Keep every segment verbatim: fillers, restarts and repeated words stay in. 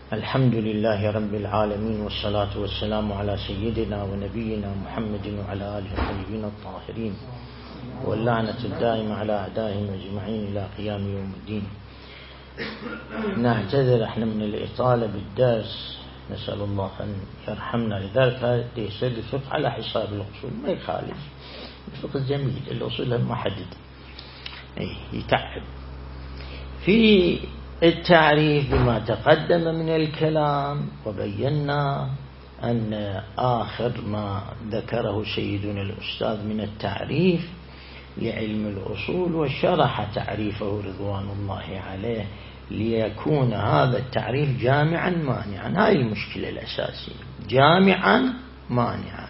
الحمد لله رب العالمين، والصلاة والسلام على سيدنا ونبينا محمد وعلى آله الطيبين الطاهرين، واللعنة الدائمة على أعدائهم أجمعين إلى قيام يوم الدين. نعتذر احنا من الإطالة بالدرس، نسأل الله أن يرحمنا. لذلك يصير الفقه على حساب الأصول، ما يخالف، الفقه جميل، الأصول محدد يتعب. في التعريف بما تقدم من الكلام، وبينا أن آخر ما ذكره سيدنا الأستاذ من التعريف لعلم الأصول، وشرح تعريفه رضوان الله عليه ليكون هذا التعريف جامعا مانعا. هاي المشكلة الأساسية، جامعا مانعا.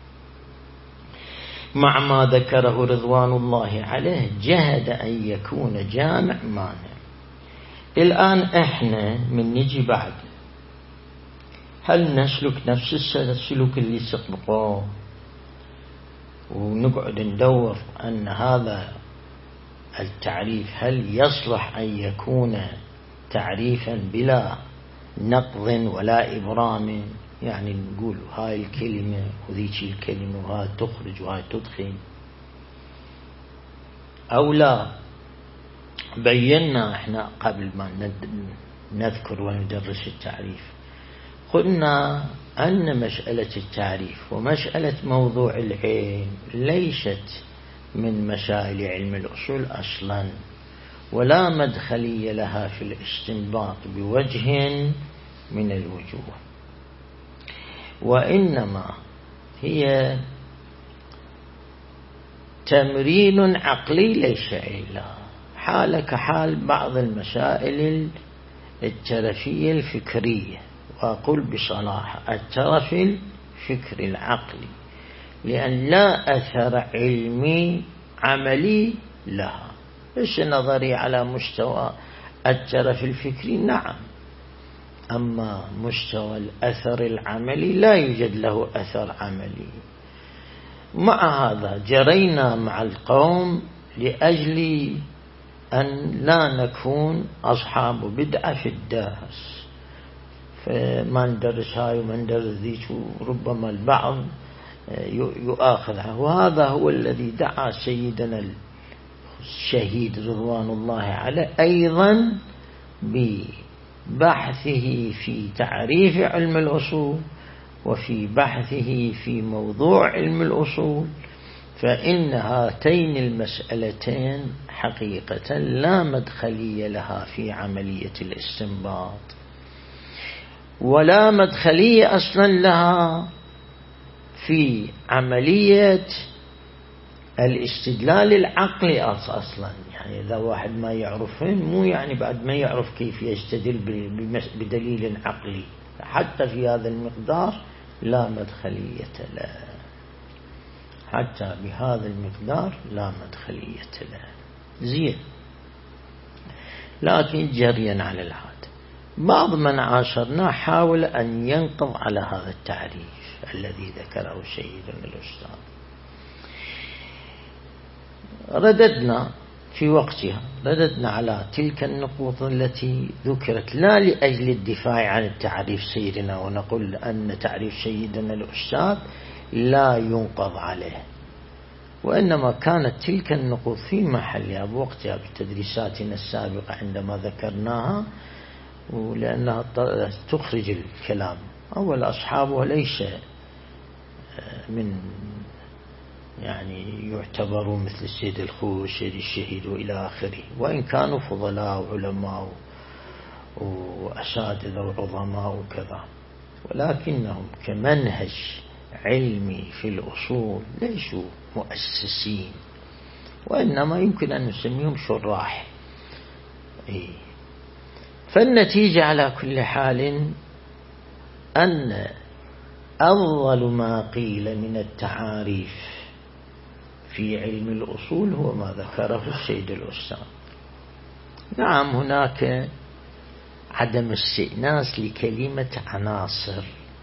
مع ما ذكره رضوان الله عليه جهد أن يكون جامع مانع. الآن احنا من نجي بعد، هل نسلك نفس السلوك اللي سبقه ونقعد ندور أن هذا التعريف هل يصلح أن يكون تعريفا بلا نقض ولا إبرام؟ يعني نقول هاي الكلمة وذيك الكلمة وهاي تخرج وهاي تدخل، أو لا؟ بينا احنا قبل ما نذكر وندرس التعريف، قلنا أن مسألة التعريف ومسألة موضوع العلم ليست من مسائل علم الأصول أصلا، ولا مدخلية لها في الاستنباط بوجه من الوجوه، وإنما هي تمرين عقلي ليس إلا حال كحال بعض المسائل الترفية الفكرية، وأقول بصراحة الترف الفكري العقلي، لأن لا أثر علمي عملي لها. إيش نظري على مستوى الترف الفكري؟ نعم، أما مستوى الأثر العملي لا يوجد له أثر عملي. مع هذا جرينا مع القوم لأجل أن لا نكون أصحاب بدعة في الدرس، فما ندرس هاي وما ندرس ذيك، وربما البعض يؤاخذها. وهذا هو الذي دعا سيدنا الشهيد رضوان الله عليه أيضا ببحثه في تعريف علم الأصول وفي بحثه في موضوع علم الأصول، فإن هاتين المسألتين حقيقة لا مدخلية لها في عملية الاستنباط، ولا مدخلية أصلا لها في عملية الاستدلال العقلي أصلا. يعني إذا واحد ما يعرفين، مو يعني بعد ما يعرف كيف يستدل بدليل عقلي، حتى في هذا المقدار لا مدخلية له، حتى بهذا المقدار لا مدخلية له. زين، لكن جريا على العادة بعض من عاشرنا حاول أن ينقض على هذا التعريف الذي ذكره سيدنا الأستاذ. رددنا في وقتها، رددنا على تلك النقوط التي ذكرت لا لأجل الدفاع عن التعريف سيدنا، ونقول أن تعريف سيدنا الأستاذ لا ينقض عليه، وإنما كانت تلك النقوط في محلها بوقتها بتدريساتنا السابقة عندما ذكرناها، ولأنها تخرج الكلام. أول أصحابه ليس من يعني يعتبروا مثل السيد الخوي السيد الشهيد وإلى آخره، وإن كانوا فضلاء وعلماء وأساتذة وعظماء وكذا، ولكنهم كمنهج علمي في الأصول ليسوا مؤسسين، وإنما يمكن أن نسميهم شراح. إيه. فالنتيجة على كل حال أن أفضل ما قيل من التعاريف في علم الأصول هو ما ذكره السيد الأستاذ. نعم، هناك عدم استئناس لكلمة عناصر،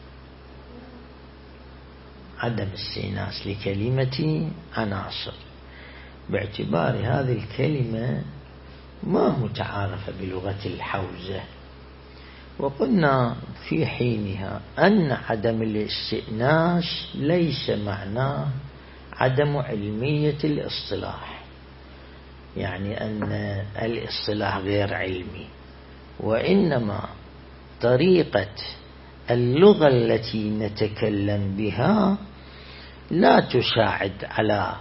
عدم استئناس لكلمة عناصر، باعتبار هذه الكلمة ما متعارفة بلغة الحوزة، وقلنا في حينها أن عدم الاستئناس ليس معناه عدم علمية الاصطلاح، يعني أن الاصطلاح غير علمي، وإنما طريقة اللغة التي نتكلم بها لا تساعد على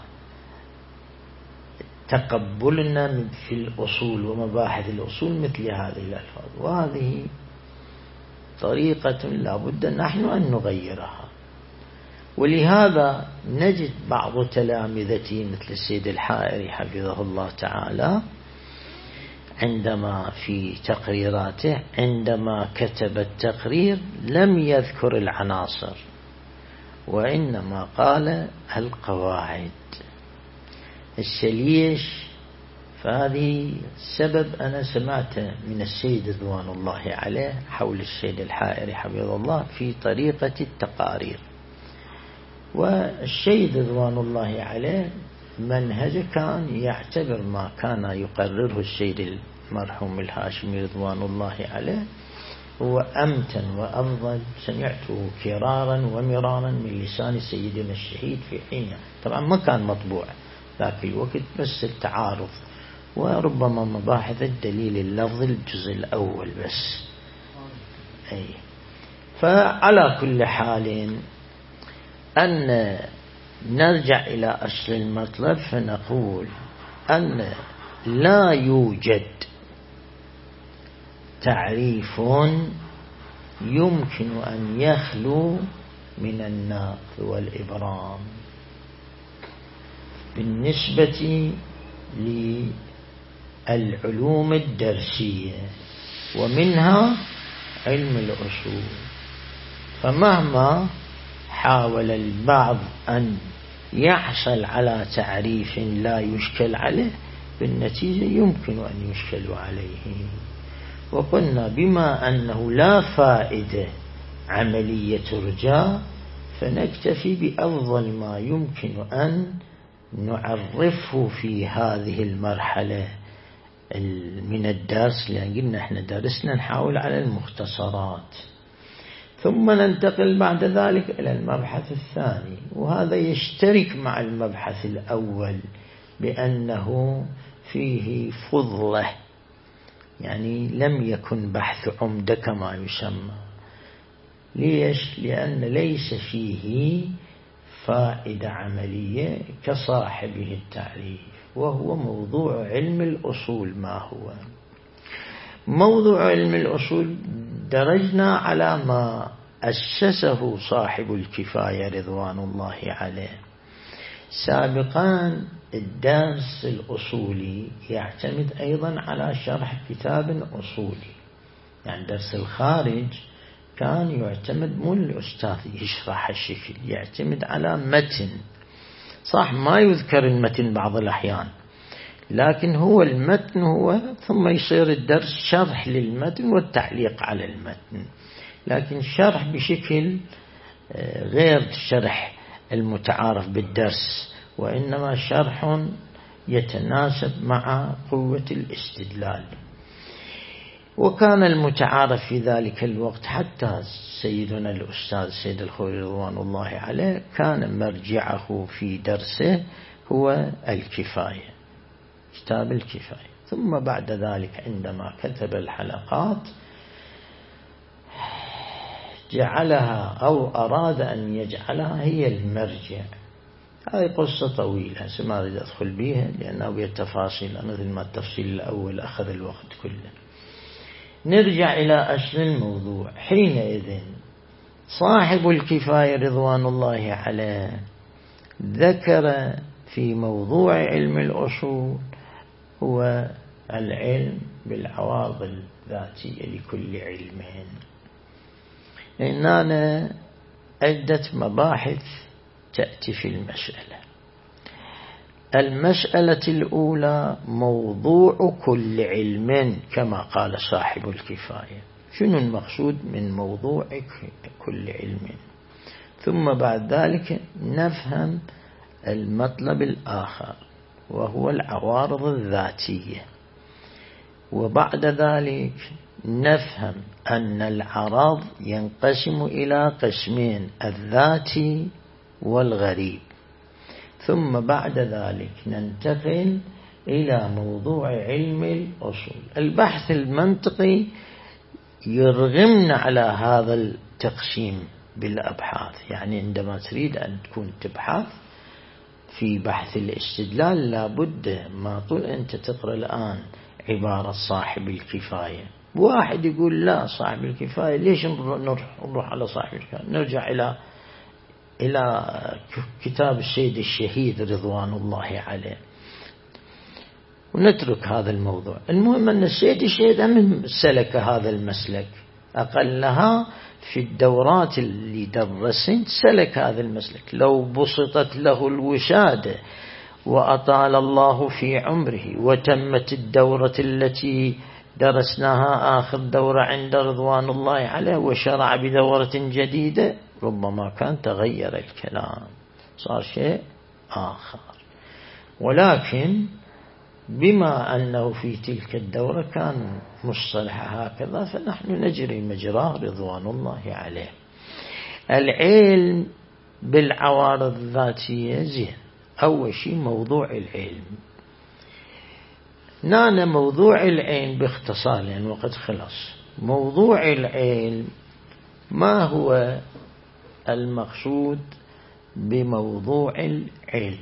تقبلنا في الأصول ومباحث الأصول مثل هذه الألفاظ، وهذه طريقة لا بد نحن أن نغيرها. ولهذا نجد بعض تلامذتي مثل السيد الحائري حفظه الله تعالى عندما في تقريراته عندما كتب التقرير لم يذكر العناصر، وإنما قال القواعد. السليش فهذه سبب أنا سمعت من السيد رضوان الله عليه حول السيد الحائري حفظه الله في طريقة التقارير. والسيد رضوان الله عليه منهج كان يعتبر ما كان يقرره السيد المرحوم الهاشمي رضوان الله عليه هو أمتن وأفضل. سمعته كرارا ومرارا من لسان سيدنا الشهيد في حينه، طبعا ما كان مطبوع ذاك الوقت، بس التعارض وربما مباحث الدليل اللفظي الجزء الأول بس. أي فعلى كل حال أن نرجع إلى أصل المطلب فنقول أن لا يوجد تعريف يمكن أن يخلو من النقد والإبرام بالنسبة للعلوم الدرسية، ومنها علم الأصول. فمهما حاول البعض أن يحصل على تعريف لا يشكل عليه، بالنتيجة يمكن أن يشكل عليه. وقلنا بما أنه لا فائدة عملية ترجى فنكتفي بأفضل ما يمكن أن نعرفه في هذه المرحلة من الدرس، لأن قلنا احنا درسنا نحاول على المختصرات، ثم ننتقل بعد ذلك إلى المبحث الثاني، وهذا يشترك مع المبحث الأول بأنه فيه فضلة، يعني لم يكن بحث عمدة كما يسمى. ليش؟ لأن ليس فيه فائدة عملية كصاحبه التعريف، وهو موضوع علم الأصول. ما هو موضوع علم الأصول؟ درجنا على ما أسسه صاحب الكفاية رضوان الله عليه. سابقا الدرس الأصولي يعتمد أيضا على شرح كتاب أصولي، يعني درس الخارج كان يعتمد مو الأستاذ يشرح الشكل، يعتمد على متن، صح ما يذكر المتن بعض الأحيان، لكن هو المتن هو، ثم يصير الدرس شرح للمتن والتعليق على المتن، لكن شرح بشكل غير الشرح المتعارف بالدرس، وإنما شرح يتناسب مع قوة الاستدلال. وكان المتعارف في ذلك الوقت حتى سيدنا الأستاذ سيد الخوئي رضوان الله عليه كان مرجعه في درسه هو الكفاية، كتاب الكفاية. ثم بعد ذلك عندما كتب الحلقات جعلها أو أراد أن يجعلها هي المرجع. هذه قصة طويلة ما أريد أدخل بها لأنه بالتفاصيل، مثل ما التفصيل الأول أخذ الوقت كله. نرجع إلى أصل الموضوع. حينئذ صاحب الكفاية رضوان الله عليه ذكر في موضوع علم الأصول هو العلم بالعوارض الذاتية لكل علم. إننا عدة مباحث تأتي في المسألة. المسألة الأولى موضوع كل علم كما قال صاحب الكفاية. شنو المقصود من موضوع كل علم؟ ثم بعد ذلك نفهم المطلب الآخر وهو العوارض الذاتية، وبعد ذلك نفهم أن العرض ينقسم إلى قسمين: الذاتي والغريب. ثم بعد ذلك ننتقل إلى موضوع علم الأصول. البحث المنطقي يرغمنا على هذا التقسيم بالأبحاث. يعني عندما تريد أن تكون تبحث في بحث الاستدلال لابد ما طول أنت تقرأ الآن عبارة صاحب الكفاية، واحد يقول لا صاحب الكفاية ليش نروح على صاحب الكفاية؟ نرجع إلى إلى كتاب السيد الشهيد رضوان الله عليه ونترك هذا الموضوع. المهم أن السيد الشهيد من سلك هذا المسلك، أقلها في الدورات اللي درست سلك هذا المسلك. لو بسطت له الوشادة وأطال الله في عمره وتمت الدورة التي درسناها آخر دورة عند رضوان الله عليه وشرع بدورة جديدة، ربما كان تغير الكلام، صار شيء آخر. ولكن بما أنه في تلك الدورة كان مصطلح هكذا فنحن نجري مجراه رضوان الله عليه. العلم بالعوارض الذاتية زين. أول شيء موضوع العلم. نانا موضوع العلم باختصار لأن وقت خلص. موضوع العلم ما هو المقصود بموضوع العلم؟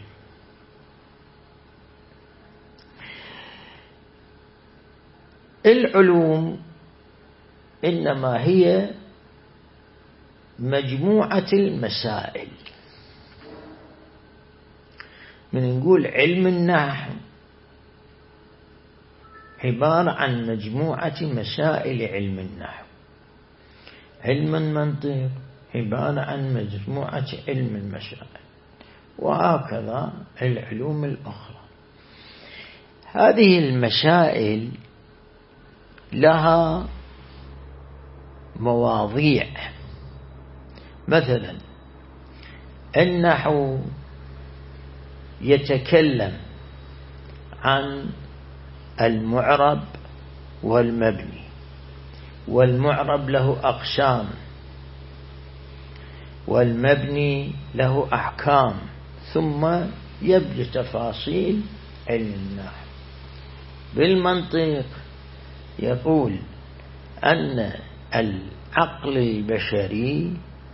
العلوم إنما هي مجموعة المسائل. من نقول علم النحو عبارة عن مجموعة مسائل علم النحو. علم المنطق عبارة عن مجموعة علم المسائل، وهكذا العلوم الأخرى. هذه المسائل لها مواضيع. مثلا النحو يتكلم عن المعرب والمبني، والمعرب له أقسام والمبني له أحكام، ثم يبدو تفاصيل علم النحو. بالمنطق يقول أن العقل البشري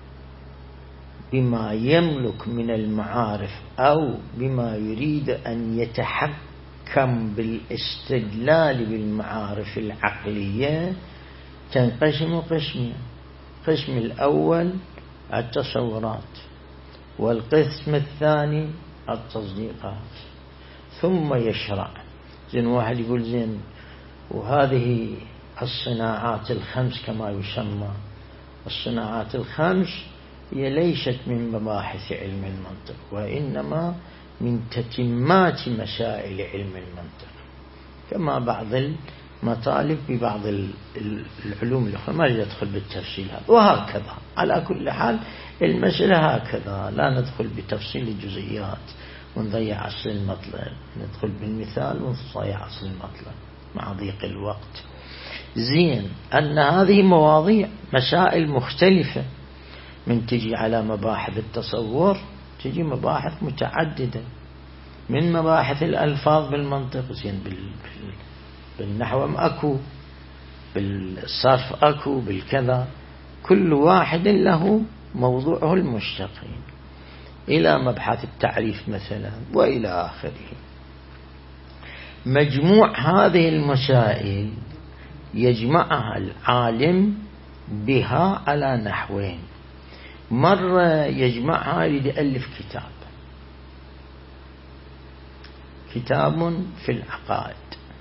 بما يملك من المعارف أو بما يريد أن يتحكم بالاستدلال بالمعارف العقلية تنقسم قسمين: القسم الأول التصورات، والقسم الثاني التصديقات. ثم يشرع. زين واحد يقول زين وهذه الصناعات الخمس كما يسمى، الصناعات الخمس هي ليست من مباحث علم المنطق، وإنما من تتمات مسائل علم المنطق، كما بعض المطالب ببعض العلوم الأخرى ما يدخل بالتفصيل هذا. وهكذا على كل حال المسألة هكذا، لا ندخل بتفصيل الجزئيات ونضيع أصل المطلب، ندخل بالمثال ونضيع أصل المطلب مع ضيق الوقت. زين أن هذه مواضيع مسائل مختلفة، من تجي على مباحث التصور تجي مباحث متعددة، من مباحث الألفاظ بالمنطق زين بال... بال... بالنحو أكو، بالصرف أكو، بالكذا، كل واحد له موضوعه المشتقين، إلى مبحث التعريف مثلا وإلى آخره. مجموع هذه المسائل يجمعها العالم بها على نحوين: مرة يجمعها ليألف كتاب، كتاب في العقائد،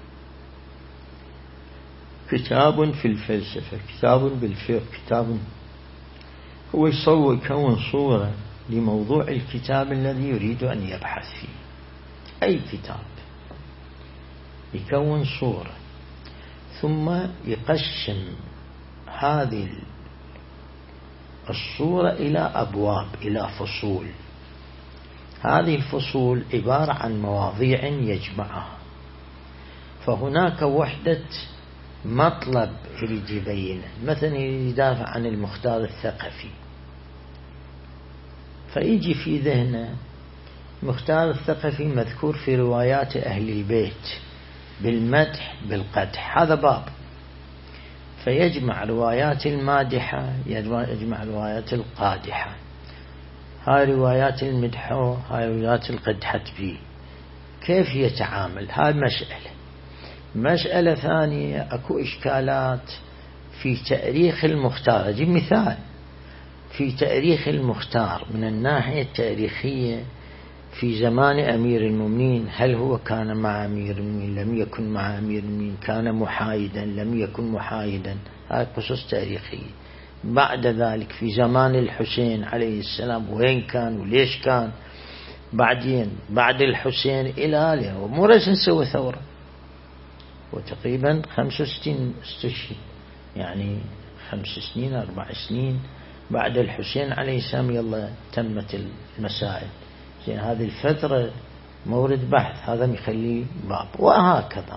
كتاب في الفلسفة، كتاب بالفقه، كتاب هو يصور يكون صورة لموضوع الكتاب الذي يريد أن يبحث فيه. أي كتاب يكون صورة، ثم يقسم هذه الصورة إلى أبواب، إلى فصول. هذه الفصول عبارة عن مواضيع يجمعها. فهناك وحدة مطلب يريد يبينه، مثلا يدافع عن المختار الثقفي، فيجي في ذهنه مختار الثقفي مذكور في روايات أهل البيت بالمدح بالقدح، هذا باب، فيجمع روايات المادحة يجمع روايات القادحة، هاي روايات المدحة هاي روايات القدحة فيه، كيف يتعامل؟ هاي مسألة. مسألة ثانية، أكو إشكالات في تاريخ المختار. أجيب مثال في تاريخ المختار من الناحية التاريخية في زمان أمير المؤمنين، هل هو كان مع أمير المؤمنين، لم يكن مع أمير المؤمنين، كان محايدا، لم يكن محايدا، هاي قصص تاريخية. بعد ذلك في زمان الحسين عليه السلام وين كان وليش كان، بعدين بعد الحسين إلى اليوم مو رأس نسوي ثورة، وتقريبا خمس وستين استشهد، يعني خمس سنين أربع سنين بعد الحسين عليه السلام يلا تمت المسائل. زين هذه الفترة مورد بحث، هذا يخليه باب، وهكذا.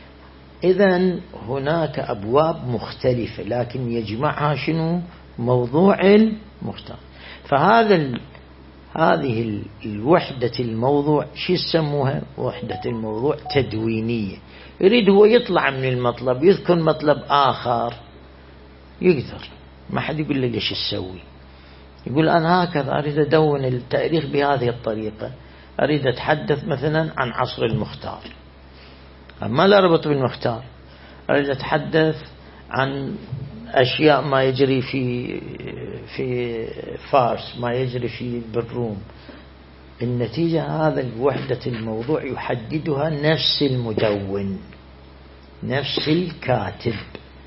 إذن هناك أبواب مختلفة لكن يجمعها شنو؟ موضوع المختار. فهذا ال... هذه الوحدة الموضوع شو يسموها؟ وحدة الموضوع تدوينية. يريد هو يطلع من المطلب يذكر مطلب آخر يقدر، ما حد يقول له ليش تسوي، يقول أنا هكذا أريد أدون التاريخ بهذه الطريقة، أريد أتحدث مثلا عن عصر المختار، أما لا ربط بالمختار، أريد أتحدث عن أشياء ما يجري في في فارس، ما يجري في بالروم. النتيجة هذا وحدة الموضوع يحددها نفس المدون نفس الكاتب،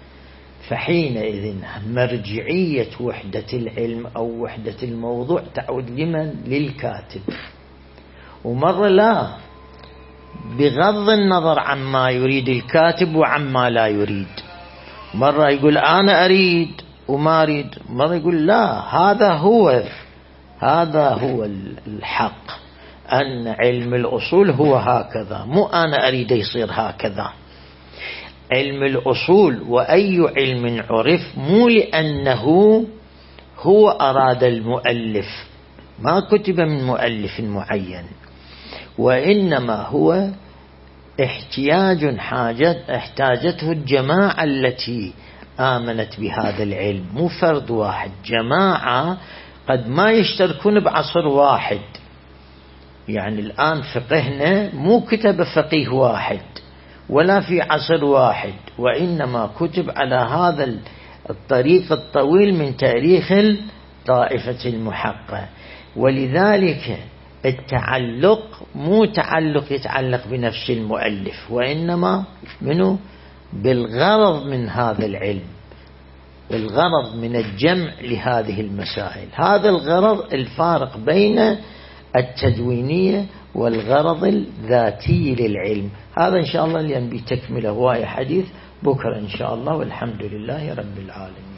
فحينئذ مرجعية وحدة العلم أو وحدة الموضوع تعود لمن؟ للكاتب. ومرة لا، بغض النظر عما يريد الكاتب وعما لا يريد، مرة يقول أنا أريد وما أريد، مرة يقول لا هذا هو هذا هو الحق، أن علم الأصول هو هكذا، مو أنا أريد يصير هكذا. علم الأصول وأي علم عرف مو لأنه هو أراد المؤلف، ما كتب من مؤلف معين، وإنما هو احتياج حاجة احتاجته الجماعة التي آمنت بهذا العلم، مو فرد واحد، جماعة قد ما يشتركون بعصر واحد. يعني الآن فقهنا مو كتب فقيه واحد ولا في عصر واحد، وإنما كتب على هذا الطريق الطويل من تاريخ الطائفة المحقة. ولذلك التعلق مو تعلق يتعلق بنفس المؤلف، وإنما منه بالغرض من هذا العلم، الغرض من الجمع لهذه المسائل. هذا الغرض الفارق بين التدوينية والغرض الذاتي للعلم. هذا إن شاء الله اللي بتكمله هواية حديث بكرة إن شاء الله، والحمد لله رب العالمين.